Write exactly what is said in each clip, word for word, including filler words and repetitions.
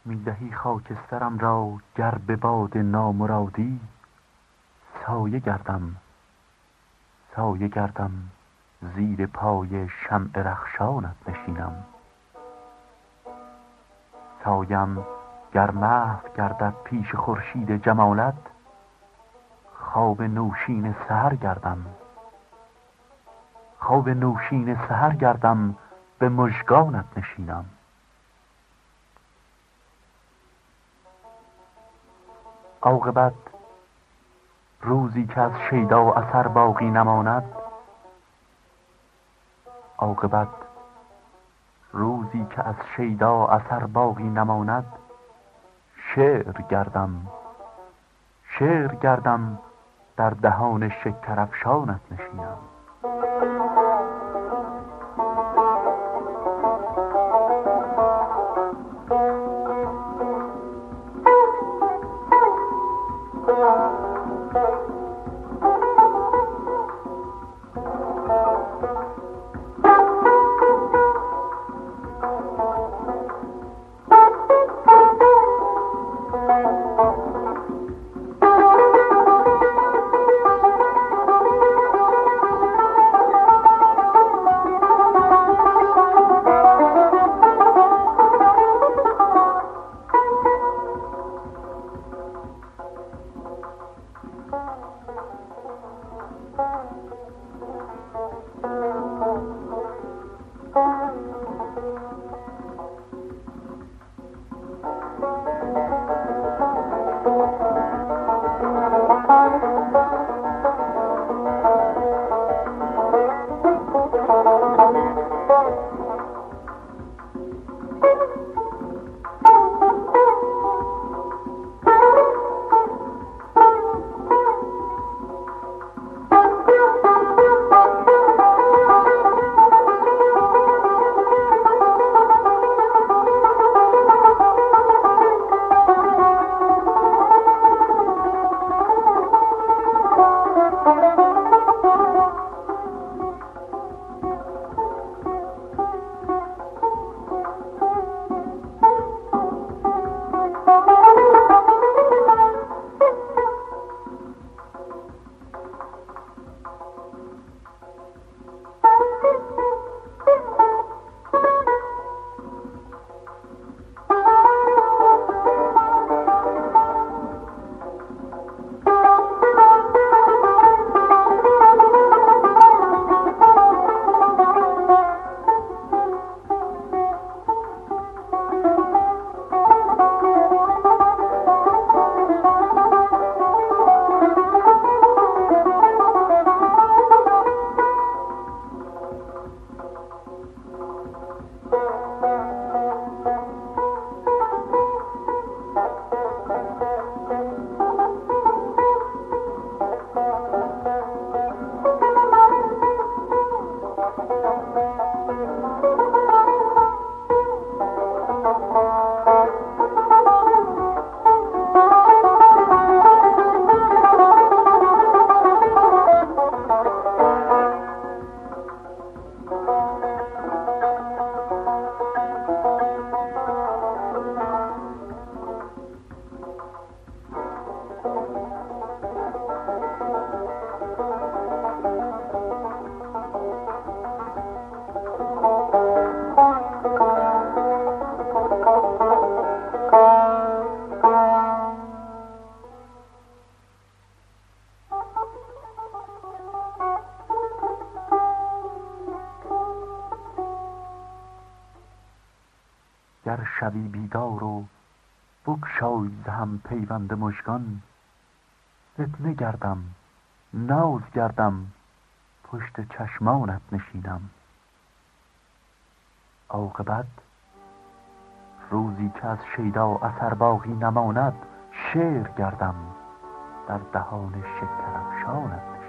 میدهی خاکسترم را گر به باد نامرادی، سایه گردم سایه گردم زیر پای شمع رخشانت نشینم. سایم گر محو گردد پیش خورشید جمالت، خواب نوشین سحر گردم خواب نوشین سحر گردم به مژگانت نشینم. عاقبت روزی که از شیدا اثر باقی نماند، عاقبت روزی که از شیدا اثر باقی نماند، شعر گردم شعر گردم در دهان شکرافشانت نشینم. گر شوی بیدار و بگشای ز هم پیوند مژگان، فتنه گردم ناز گردم پشت چشمانت نشینم. عاقبت روزی که از شیدا اثر باقی نماند، شعر گردم در دهان شکرافشانت نشینم.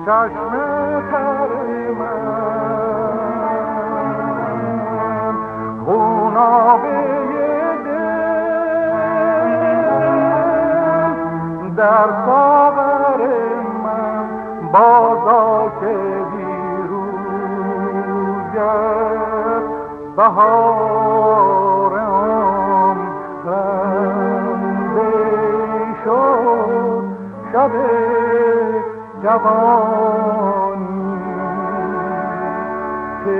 چشم تر من خونابه دل در ساغر من بازا که بیروزگر بهار آن خنده شد شب جوانی که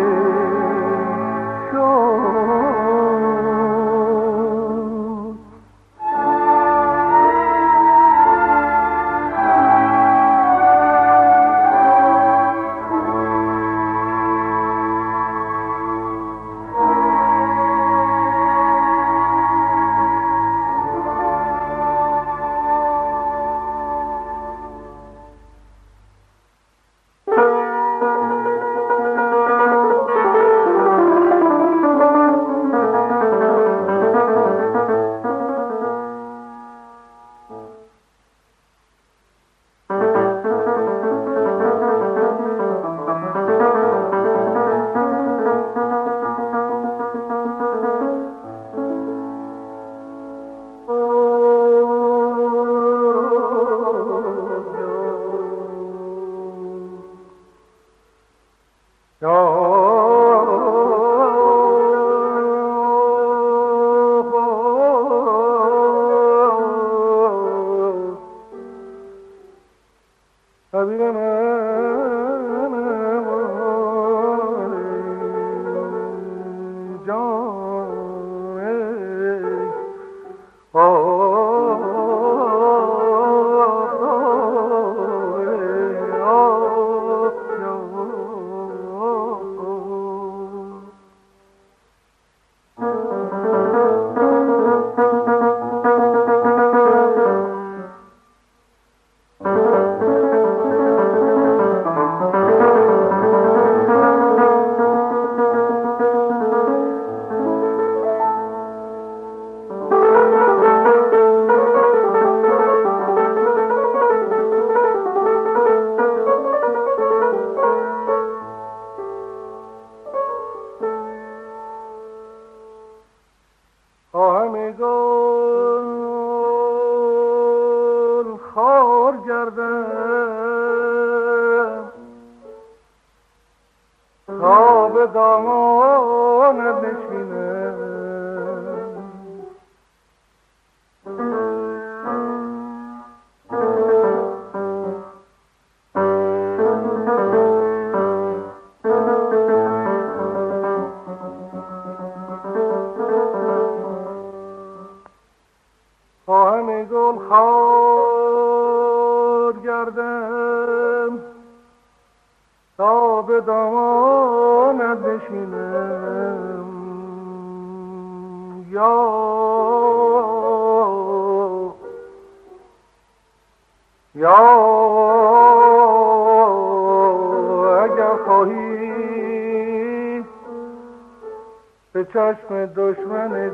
چشم دشمن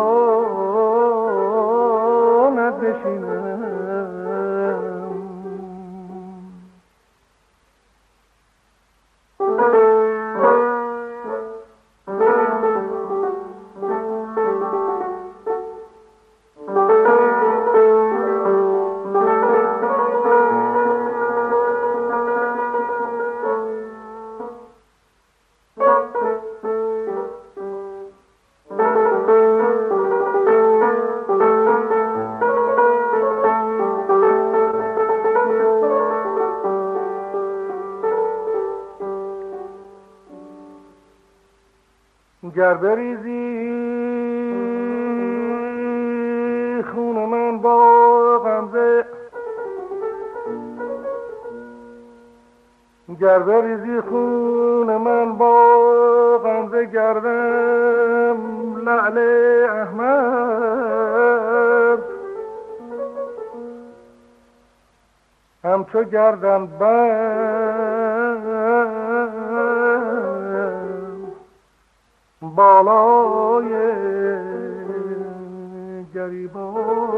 جانت بشینم. گر بریزی خون من با غمزه، گر بریزی خون من با غمزه، گردم لعل احمد همچو گردن بند بالای گریبان.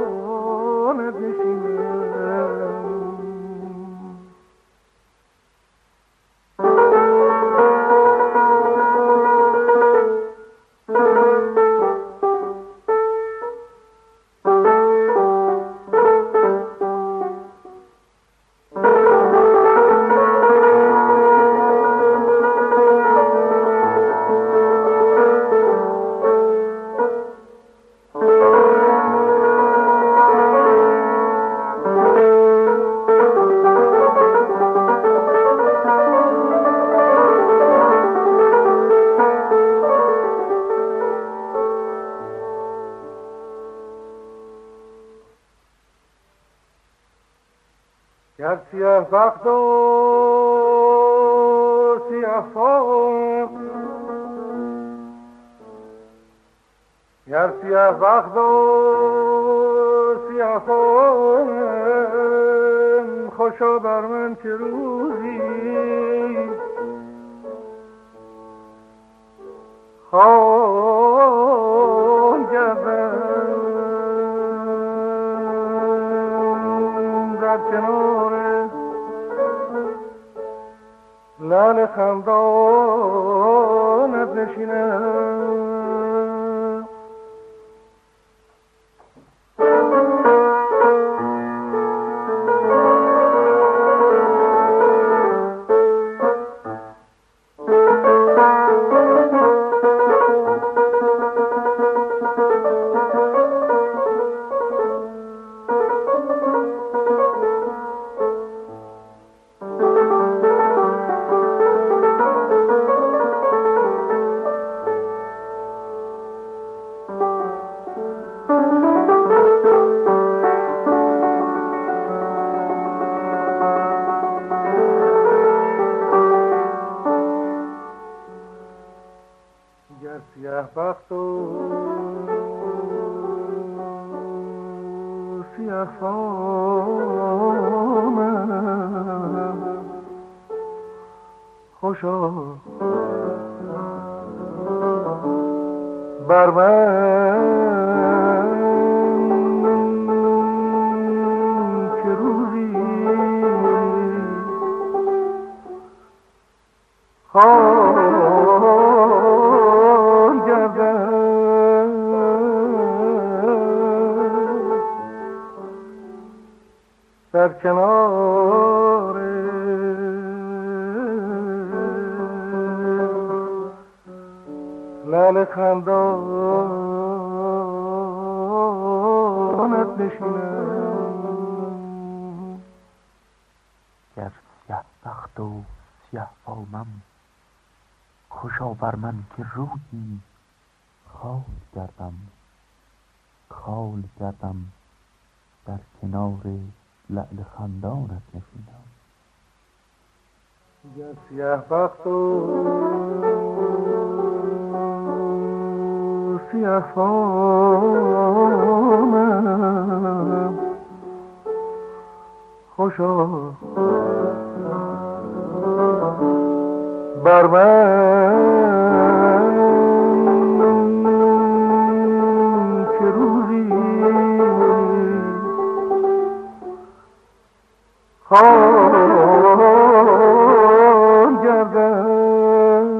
گر سیه بخت و سیه فام گر سیه بخت و سیه فام خوشا بر من که روزی خان گردم در کنار لعل خندانت نشینم. سیه بخت و سیه فامم خوشا بر من که روزی خان گردم در کنار لعل خندانت نشینم. گر سیه بخت و سیه فامم خوشا بر من که روزی خال گردم خال گردم در کنار لعل خندانت نشینم. گر سیه بخت و سیه فامم خوشا بر من که روزی خان گردم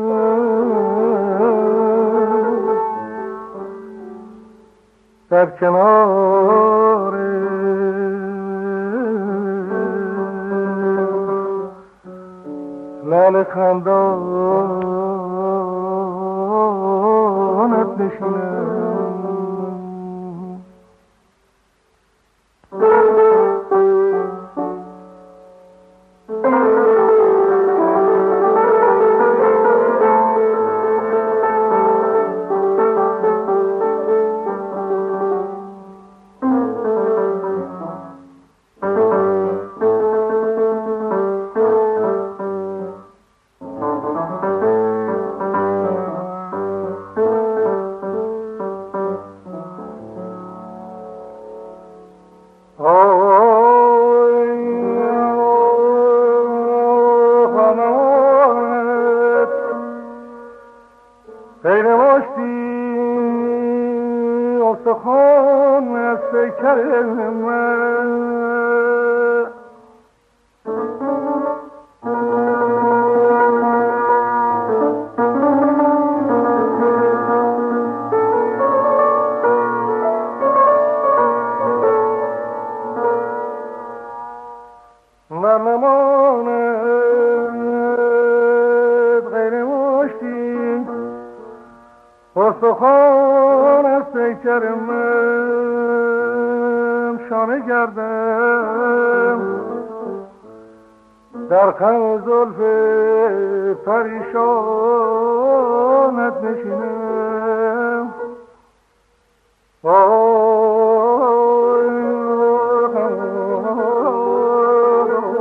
در کنار لعل خندانت نشینم. غیر ماشتی استخوان از پیکر من من نماند غیر ماشتی استخوان از پیکر من شانه گردم در خم زلف پریشانت نشینم. آی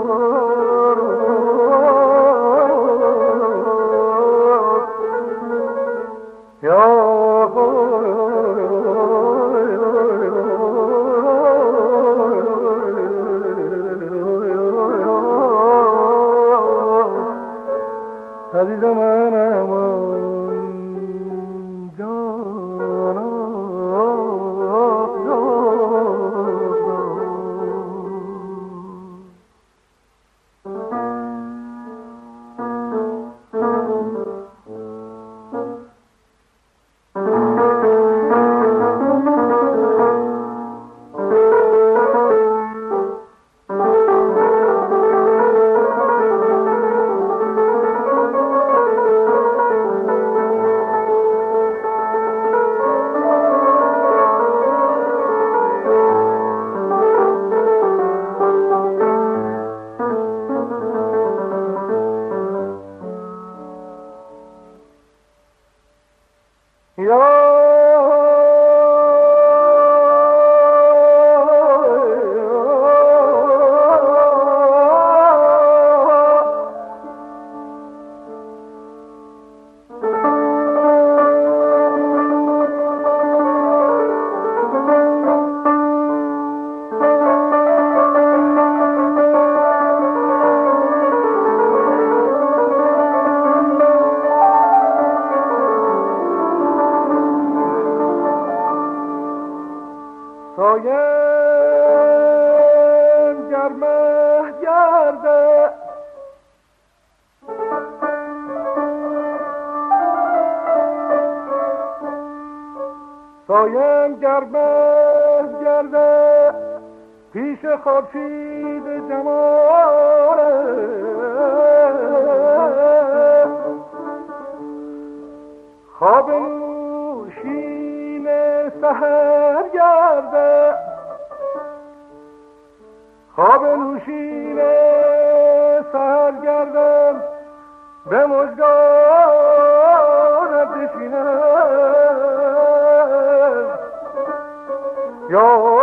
عزیز منم جانا سایم گرمه گرده سایم گرمه گرده پیش خورشید جماله خواب نوشین سحر گرده خواب نوشین سحر گردم به مژگانت بشینم یا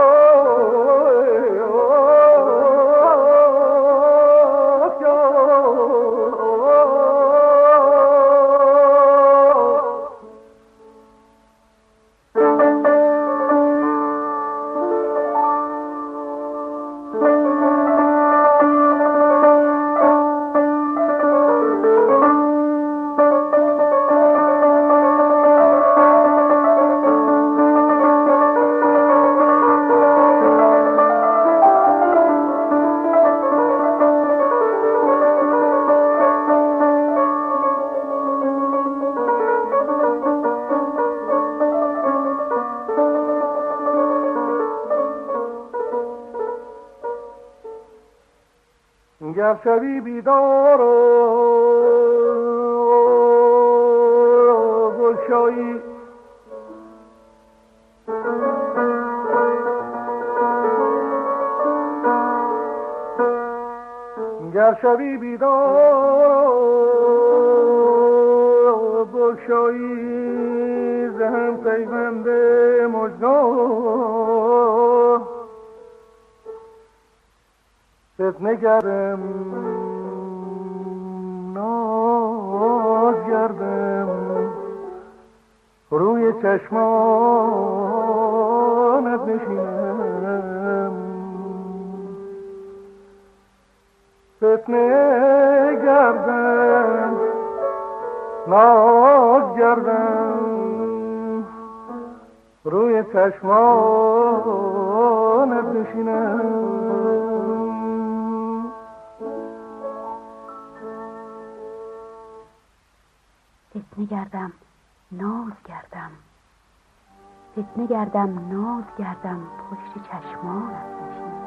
گر شوی بیدار و گلشایی گر شوی بیدار و گلشایی زهم پیوند مژگان فتنه گردم ناز گردم روی چشمانت نشینم فتنه گردم ناز گردم روی چشمانت نشینم فتنه گردم ناز گردم فتنه گردم ناز گردم پشت چشمانت نشینم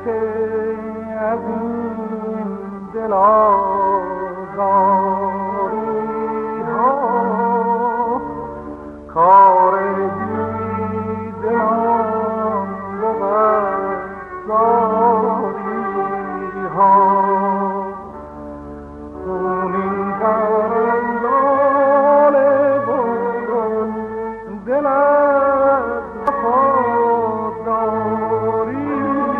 که از این دل آزاری ها کار دیدنان بود زاری ها خونین ترندال بودن دل از وفاداری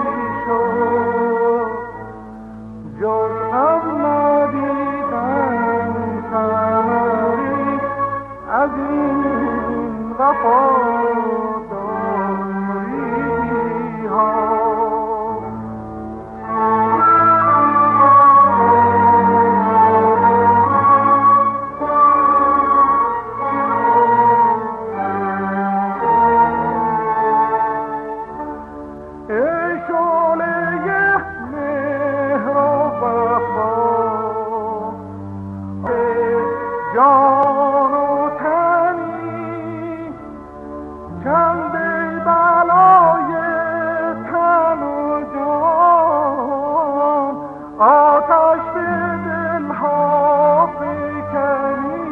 شد جز از ندیدن ثمری از این وفاداری ها جان و تنی چند بلای تن و جان آتش به دلها فکنی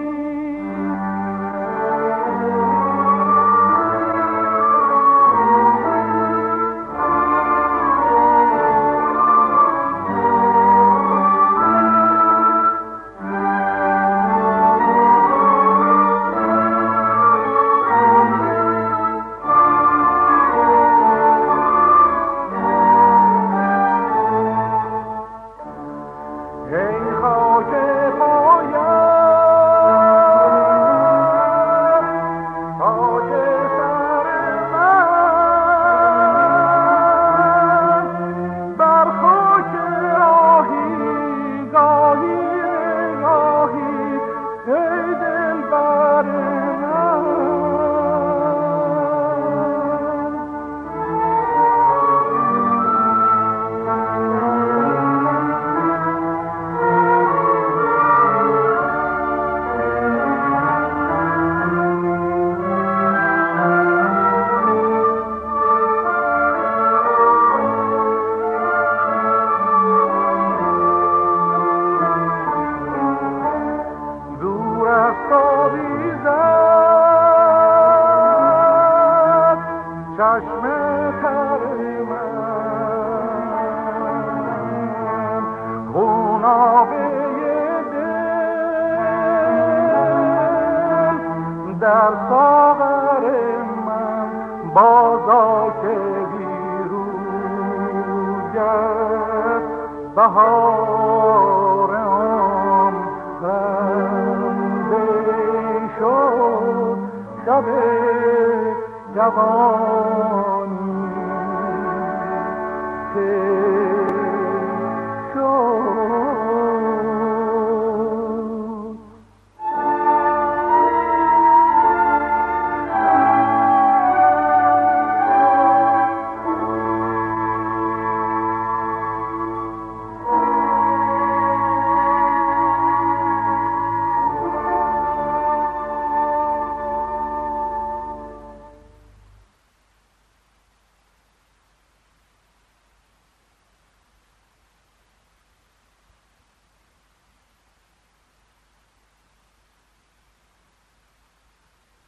ای خاک پایم تاج سر من بر خاک راهی گاهی نگاهی ای دلبر من چشم تر من خونابه دل در ساغر من بازا که بیروید بهار عمرنده شد شب جوان